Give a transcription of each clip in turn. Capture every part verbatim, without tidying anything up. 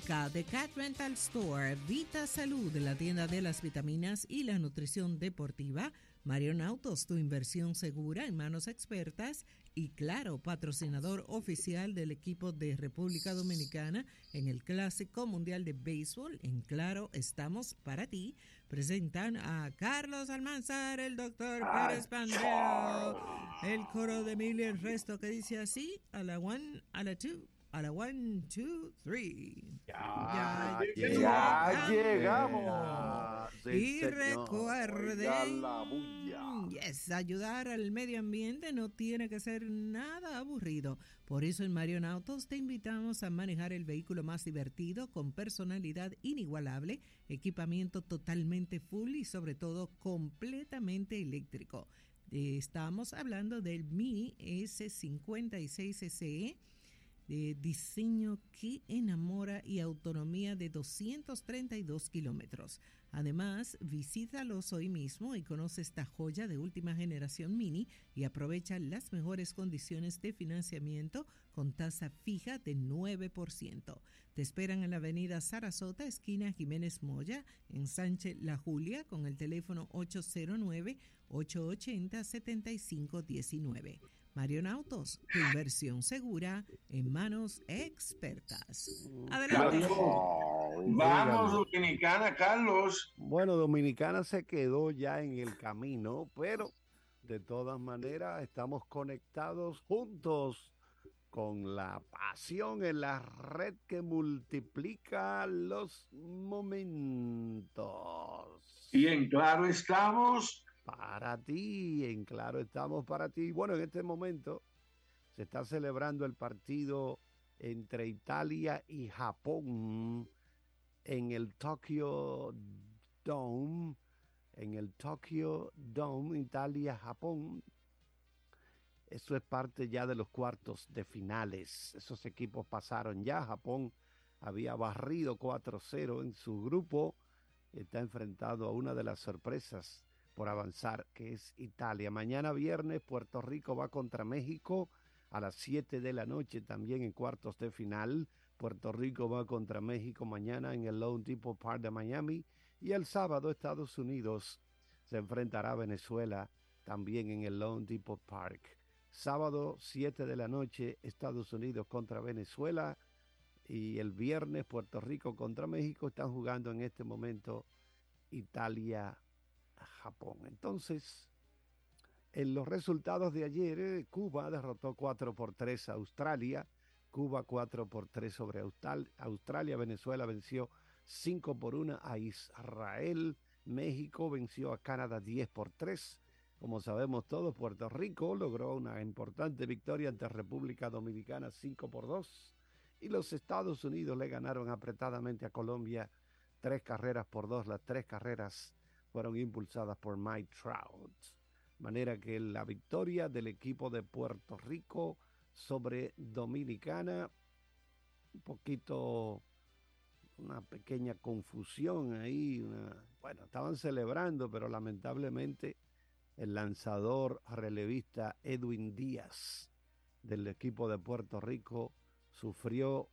Clínica de Cat Rental Store, Vita Salud, la tienda de las vitaminas y la nutrición deportiva, Marion Autos, tu inversión segura en manos expertas, y Claro, patrocinador oficial del equipo de República Dominicana en el Clásico Mundial de Béisbol. En Claro estamos para ti. Presentan a Carlos Almanzar, el doctor Pérez Pandeo, el coro de Emilia, el resto que dice así, a la one, a la two, a la one, two, three. Ya, ya, ya llegamos. llegamos. Sí, Y señor. recuerden, Oiga la bulla. yes, ayudar al medio ambiente no tiene que ser nada aburrido. Por eso en Marion Autos te invitamos a manejar el vehículo más divertido, con personalidad inigualable, equipamiento totalmente full y sobre todo completamente eléctrico. Estamos hablando del Mini S cincuenta y seis S E, de diseño que enamora y autonomía de doscientos treinta y dos kilómetros. Además, visítalos hoy mismo y conoce esta joya de última generación Mini y aprovecha las mejores condiciones de financiamiento con tasa fija de nueve por ciento. Te esperan en la avenida Sarasota, esquina Jiménez Moya, en Sánchez La Julia, con el teléfono ocho cero nueve, ocho ocho cero, siete cinco uno nueve. Marion Autos, tu inversión segura en manos expertas. Adelante. Vamos, Vamos, Dominicana, Carlos. Bueno, Dominicana se quedó ya en el camino, pero de todas maneras estamos conectados juntos con la pasión en la red que multiplica los momentos. Y en Claro estamos para ti, en Claro estamos para ti. Bueno, en este momento se está celebrando el partido entre Italia y Japón en el Tokyo Dome, en el Tokyo Dome, Italia-Japón. Eso es parte ya de los cuartos de finales. Esos equipos pasaron ya. Japón había barrido cuatro cero en su grupo. Está enfrentado a una de las sorpresas por avanzar, que es Italia. Mañana viernes, Puerto Rico va contra México a las siete de la noche, también en cuartos de final. Puerto Rico va contra México mañana en el Lone Depot Park de Miami. Y el sábado, Estados Unidos se enfrentará a Venezuela también en el Lone Depot Park. Sábado, siete de la noche, Estados Unidos contra Venezuela. Y el viernes, Puerto Rico contra México. Están jugando en este momento Italia a Japón. Entonces, en los resultados de ayer, eh, Cuba derrotó cuatro por tres a Australia. Cuba cuatro por tres sobre Austral- Australia. Venezuela venció cinco por uno a Israel. México venció a Canadá diez por tres. Como sabemos todos, Puerto Rico logró una importante victoria ante República Dominicana cinco por dos. Y los Estados Unidos le ganaron apretadamente a Colombia tres carreras por dos. Las tres carreras fueron impulsadas por Mike Trout. De manera que la victoria del equipo de Puerto Rico sobre Dominicana, un poquito, una pequeña confusión ahí. Una, bueno, estaban celebrando, pero lamentablemente el lanzador relevista Edwin Díaz del equipo de Puerto Rico sufrió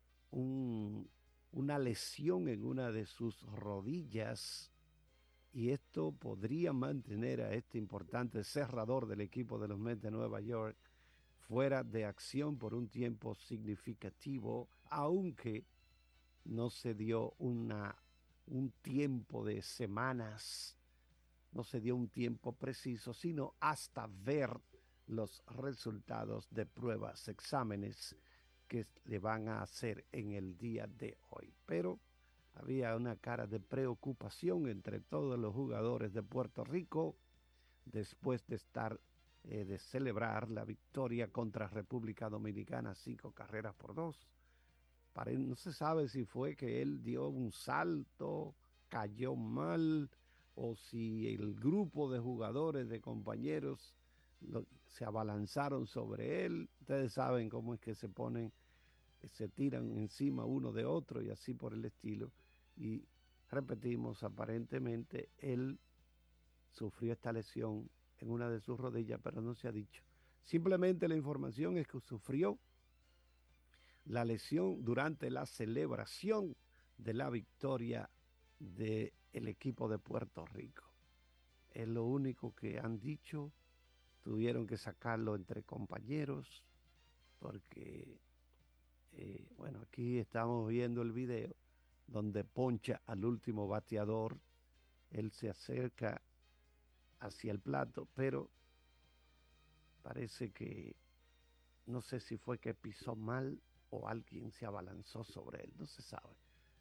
un, una lesión en una de sus rodillas. Y esto podría mantener a este importante cerrador del equipo de los Mets de Nueva York fuera de acción por un tiempo significativo, aunque no se dio una, un tiempo de semanas, no se dio un tiempo preciso, sino hasta ver los resultados de pruebas, exámenes que le van a hacer en el día de hoy. Pero había una cara de preocupación entre todos los jugadores de Puerto Rico después de estar, eh, de celebrar la victoria contra República Dominicana, cinco carreras por dos. Pare- no se sabe si fue que él dio un salto, cayó mal, o si el grupo de jugadores, de compañeros, lo, se abalanzaron sobre él. Ustedes saben cómo es que se ponen, se tiran encima uno de otro y así por el estilo. Y repetimos, aparentemente él sufrió esta lesión en una de sus rodillas, pero no se ha dicho. Simplemente la información es que sufrió la lesión durante la celebración de la victoria del equipo de Puerto Rico. Es lo único que han dicho. Tuvieron que sacarlo entre compañeros porque, eh, bueno, aquí estamos viendo el video donde poncha al último bateador. Él se acerca hacia el plato, pero parece que no sé si fue que pisó mal o alguien se abalanzó sobre él, no se sabe.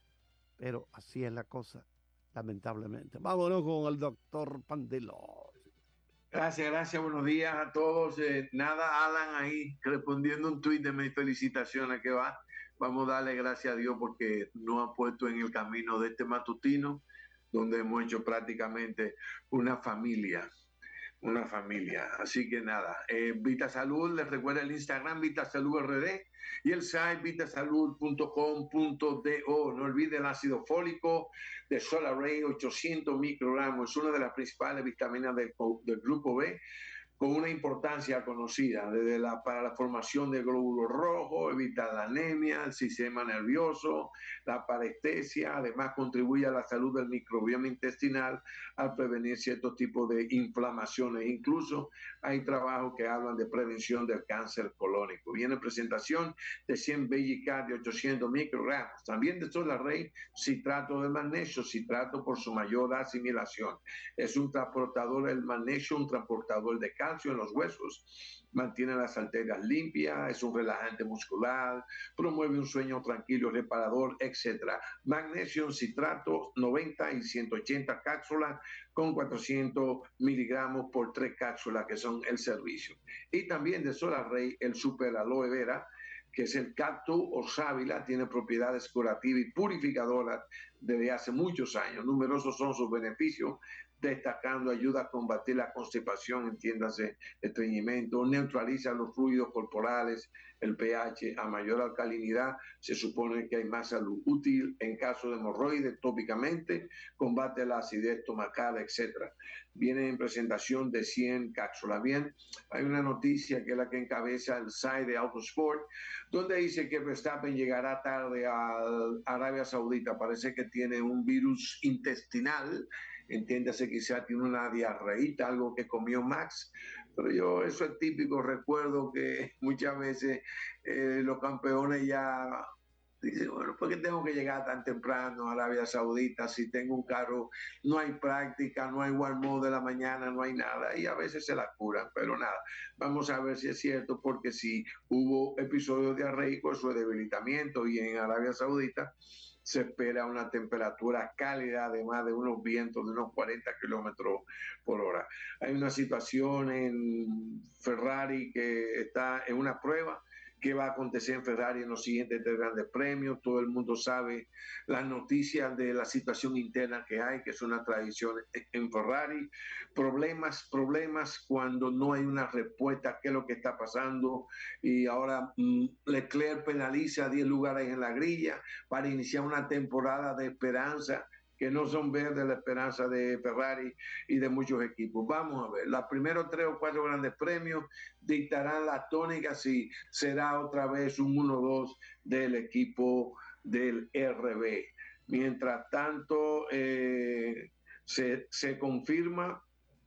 Pero así es la cosa, lamentablemente. Vámonos con el doctor Pandelo. Gracias, gracias, buenos días a todos. Eh, nada, Alan ahí respondiendo un tuit de mis felicitaciones que va. Vamos a darle gracias a Dios porque nos ha puesto en el camino de este matutino, donde hemos hecho prácticamente una familia. Una familia. Así que nada, eh, Vita Salud, les recuerda el Instagram Vita Salud R D y el site vitasalud punto com punto do. No olvide el ácido fólico de Solaray, ochocientos microgramos, es una de las principales vitaminas del, del grupo B, con una importancia conocida desde la, para la formación de glóbulos rojos, evita la anemia, el sistema nervioso, la parestesia, además contribuye a la salud del microbioma intestinal al prevenir ciertos tipos de inflamaciones. Incluso hay trabajos que hablan de prevención del cáncer colónico. Viene presentación de cien Bellicat de ochocientos microgramos. También de Solaray, citrato de magnesio, citrato por su mayor asimilación. Es un transportador del magnesio, un transportador de calcio en los huesos, mantiene las arterias limpias, es un relajante muscular, promueve un sueño tranquilo, reparador, etcétera. Magnesio, citrato, noventa y ciento ochenta cápsulas con cuatrocientos miligramos por tres cápsulas que son el servicio. Y también de Solaray, el super aloe vera, que es el cactus o sábila, tiene propiedades curativas y purificadoras desde hace muchos años. Numerosos son sus beneficios, destacando ayuda a combatir la constipación, entiéndase, estreñimiento, neutraliza los fluidos corporales, el pH, a mayor alcalinidad se supone que hay más salud, útil en caso de hemorroides tópicamente, combate la acidez estomacal, etcétera. Viene en presentación de cien cápsulas. Bien, hay una noticia que es la que encabeza el site de Autosport, donde dice que Verstappen llegará tarde a Arabia Saudita. Parece que tiene un virus intestinal, entiéndase, quizá tiene una diarreíta, algo que comió Max, pero yo, eso es típico. Recuerdo que muchas veces eh, los campeones ya dicen, bueno, ¿por qué tengo que llegar tan temprano a Arabia Saudita si tengo un carro? No hay práctica, no hay warm-up de la mañana, no hay nada, y a veces se la curan, pero nada, vamos a ver si es cierto, porque si hubo episodios diarreicos, eso es debilitamiento, y en Arabia Saudita se espera una temperatura cálida, además de unos vientos de unos cuarenta kilómetros por hora. Hay una situación en Ferrari que está en una prueba. ¿Qué va a acontecer en Ferrari en los siguientes tres grandes premios? Todo el mundo sabe las noticias de la situación interna que hay, que es una tradición en Ferrari. Problemas, problemas cuando no hay una respuesta, qué es lo que está pasando. Y ahora mmm, Leclerc penaliza diez lugares en la grilla para iniciar una temporada de esperanza, que no son verdes la esperanza de Ferrari y de muchos equipos. Vamos a ver, los primeros tres o cuatro grandes premios dictarán la tónica si será otra vez un uno dos del equipo del R B. Mientras tanto, eh, se, se confirma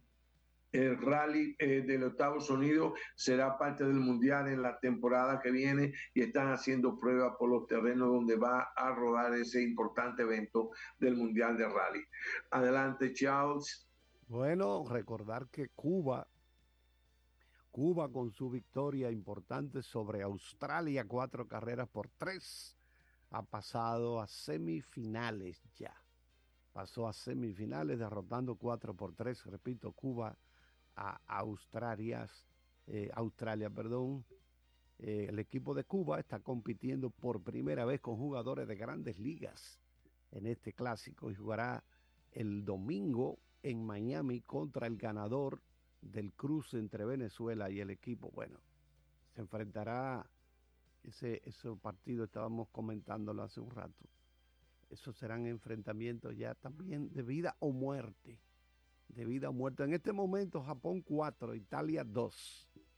el rally eh, de los Estados Unidos será parte del Mundial en la temporada que viene, y están haciendo pruebas por los terrenos donde va a rodar ese importante evento del Mundial de Rally. Adelante, Charles. Bueno, recordar que Cuba, Cuba con su victoria importante sobre Australia, cuatro carreras por tres, ha pasado a semifinales ya. Pasó a semifinales derrotando cuatro por tres, repito, Cuba a Australia, eh, Australia, perdón. Eh, el equipo de Cuba está compitiendo por primera vez con jugadores de grandes ligas en este clásico y jugará el domingo en Miami contra el ganador del cruce entre Venezuela y el equipo. Bueno, se enfrentará ese, ese partido, estábamos comentándolo hace un rato. Esos serán enfrentamientos ya también de vida o muerte. De vida o muerte. En este momento, Japón cuatro, Italia dos.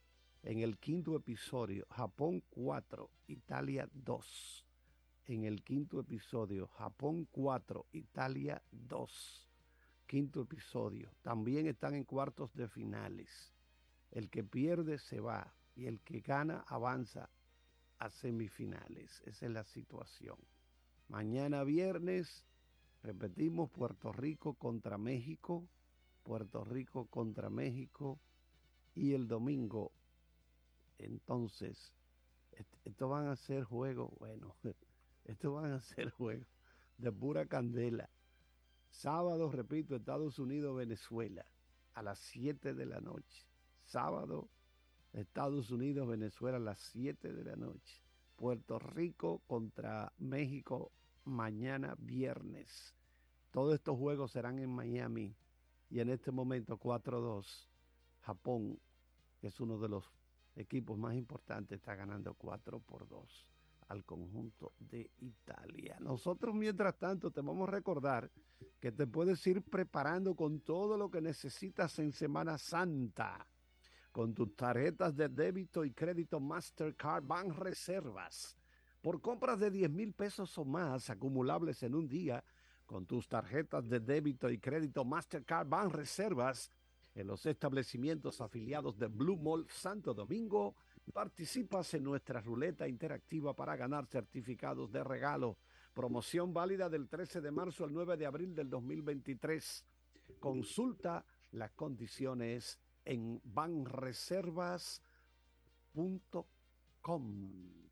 En el quinto episodio, Japón cuatro, Italia dos. En el quinto episodio, Japón cuatro, Italia dos. Quinto episodio. También están en cuartos de finales. El que pierde se va y el que gana avanza a semifinales. Esa es la situación. Mañana viernes, repetimos, Puerto Rico contra México. Puerto Rico contra México. Y el domingo, entonces, estos van a ser juegos, bueno, estos van a ser juegos de pura candela. Sábado, repito, Estados Unidos, Venezuela, a las siete de la noche. Sábado, Estados Unidos, Venezuela, a las siete de la noche. Puerto Rico contra México, mañana viernes. Todos estos juegos serán en Miami. Y en este momento, cuatro dos, Japón, que es uno de los equipos más importantes, está ganando cuatro por dos al conjunto de Italia. Nosotros, mientras tanto, te vamos a recordar que te puedes ir preparando con todo lo que necesitas en Semana Santa. Con tus tarjetas de débito y crédito Mastercard Banreservas. Por compras de diez mil pesos o más acumulables en un día, con tus tarjetas de débito y crédito Mastercard Banreservas, en los establecimientos afiliados de Blue Mall Santo Domingo, participas en nuestra ruleta interactiva para ganar certificados de regalo. Promoción válida del trece de marzo al nueve de abril del dos mil veintitrés. Consulta las condiciones en banreservas punto com.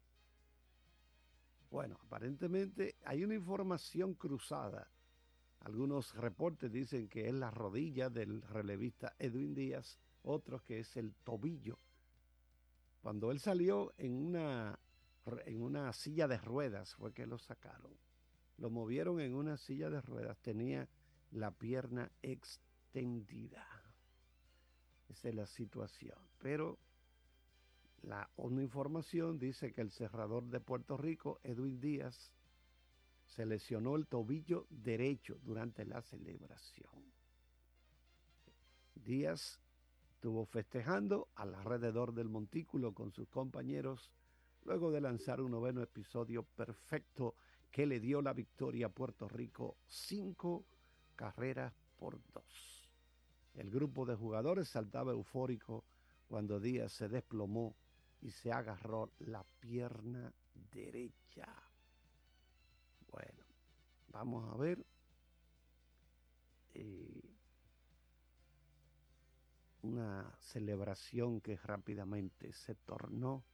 Bueno, aparentemente hay una información cruzada. Algunos reportes dicen que es la rodilla del relevista Edwin Díaz, otros que es el tobillo. Cuando él salió en una, en una silla de ruedas fue que lo sacaron. Lo movieron en una silla de ruedas, tenía la pierna extendida. Esa es la situación. Pero la, una información dice que el cerrador de Puerto Rico, Edwin Díaz, se lesionó el tobillo derecho durante la celebración. Díaz estuvo festejando alrededor del montículo con sus compañeros luego de lanzar un noveno episodio perfecto que le dio la victoria a Puerto Rico cinco carreras por dos. El grupo de jugadores saltaba eufórico cuando Díaz se desplomó y se agarró la pierna derecha. Bueno, vamos a ver. Eh, una celebración que rápidamente se tornó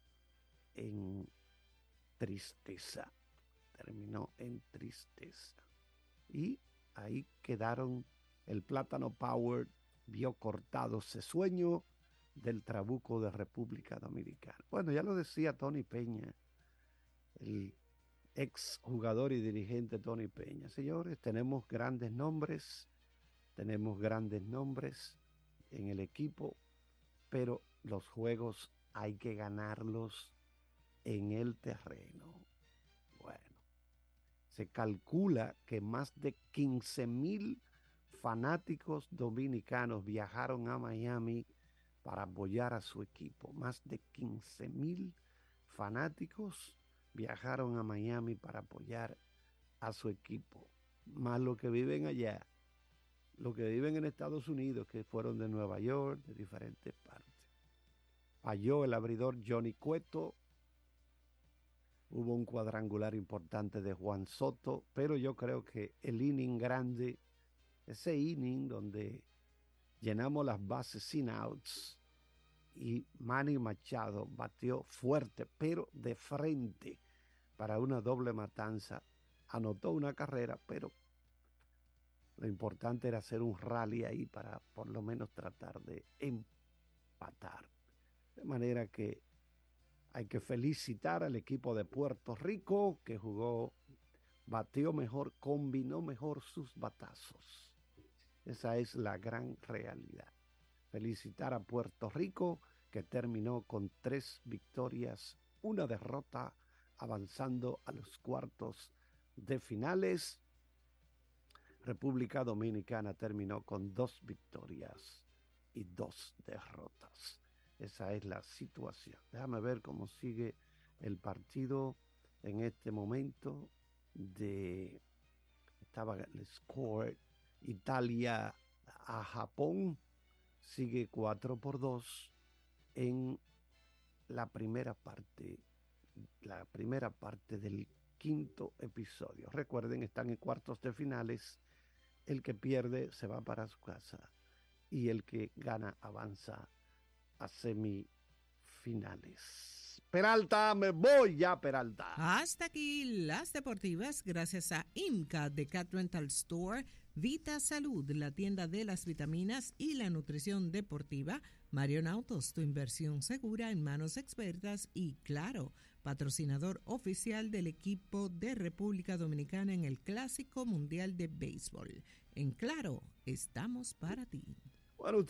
en tristeza. Terminó en tristeza. Y ahí quedaron. El Plátano Power vio cortado ese sueño del Trabuco de República Dominicana. Bueno, ya lo decía Tony Peña, el ex jugador y dirigente Tony Peña. Señores, tenemos grandes nombres, tenemos grandes nombres en el equipo, pero los juegos hay que ganarlos en el terreno. Bueno, se calcula que más de quince mil fanáticos dominicanos viajaron a Miami para apoyar a su equipo. Más de quince mil fanáticos viajaron a Miami para apoyar a su equipo. Más los que viven allá, los que viven en Estados Unidos, que fueron de Nueva York, de diferentes partes. Falló el abridor Johnny Cueto. Hubo un cuadrangular importante de Juan Soto, pero yo creo que el inning grande, ese inning donde llenamos las bases sin outs y Manny Machado batió fuerte, pero de frente para una doble matanza. Anotó una carrera, pero lo importante era hacer un rally ahí para por lo menos tratar de empatar. De manera que hay que felicitar al equipo de Puerto Rico que jugó, batió mejor, combinó mejor sus batazos. Esa es la gran realidad. Felicitar a Puerto Rico, que terminó con tres victorias, una derrota, avanzando a los cuartos de finales. República Dominicana terminó con dos victorias y dos derrotas. Esa es la situación. Déjame ver cómo sigue el partido en este momento de, estaba el score, Italia a Japón, sigue cuatro por dos en la primera parte, la primera parte del quinto episodio. Recuerden, están en cuartos de finales. El que pierde se va para su casa y el que gana avanza a semifinales. Peralta, me voy ya, Peralta. Hasta aquí las deportivas, gracias a IMCA de Cat Rental Store, Vita Salud, la tienda de las vitaminas y la nutrición deportiva, Marion Autos, tu inversión segura en manos expertas, y Claro, patrocinador oficial del equipo de República Dominicana en el Clásico Mundial de Béisbol. En Claro, estamos para ti. Bueno, usted